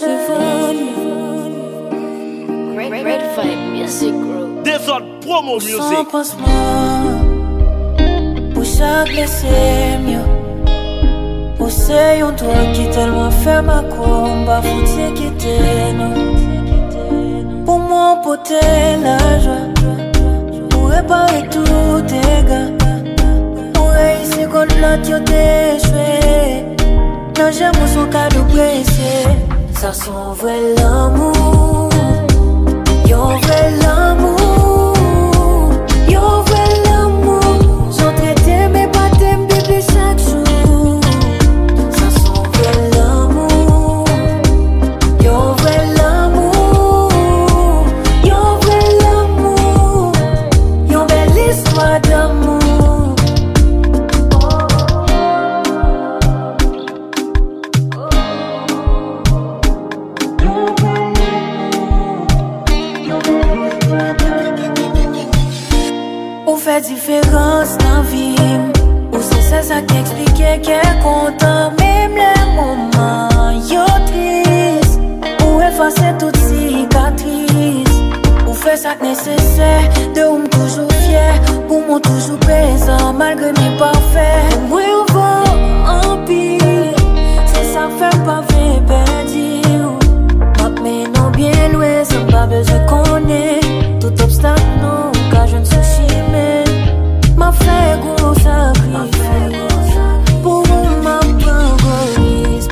Red Vibe Music Group. Des autres promo music. Sans pansement, pour chaque blessé mieux. Pour c'est un toi qui tellement fait ma combat, faut te quitter nous. Pour moi, porter la joie, pour réparer tous tes gars, pour réussir contre la tiote échouée. Non, j'aime son cadeau précieux. Ça son vrai l'amour. Yo vrai l'amour. Yo vrai l'amour. J'en traite mes baptêmes bébé chaque jour. Ça son vrai l'amour. Yo vrai l'amour. Yo vrai l'amour. Yo belle histoire d'amour. Ou fait différence dans la vie. Ou c'est ça qui explique qu'elle est content. Même les moments yo triste. Ou effacer toutes cicatrices. Ou fait ça nécessaire. De ou toujours fier. Pour moi toujours présent malgré mes parfaits. Moi on va en pire. C'est ça fait pas fait perdu. Mais non bien loin. C'est pas besoin qu'on ait. Tout obstacle non. Car je ne suis chimée. Ma fait gros sacrifice pour ma égoïsme.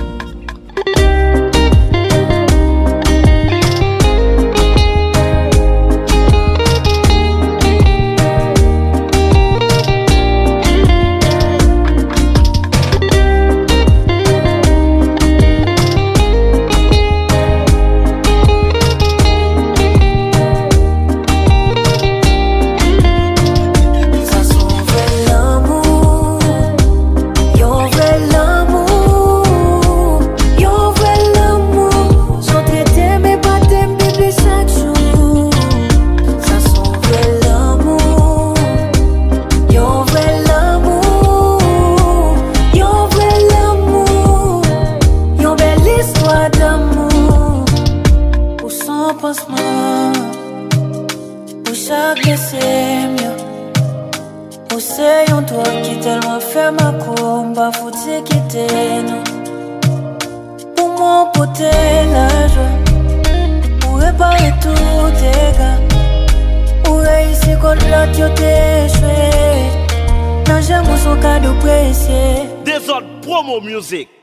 Pour chaque blessé mieux. Pour c'est un toi qui tellement fait ma combat, faut te quitter nous. Pour moi porter la joie, pour réparer tous tes gars, pour réussir contre la tiote échouée. Non j'aime son cadeau précieux. Des autres promo music.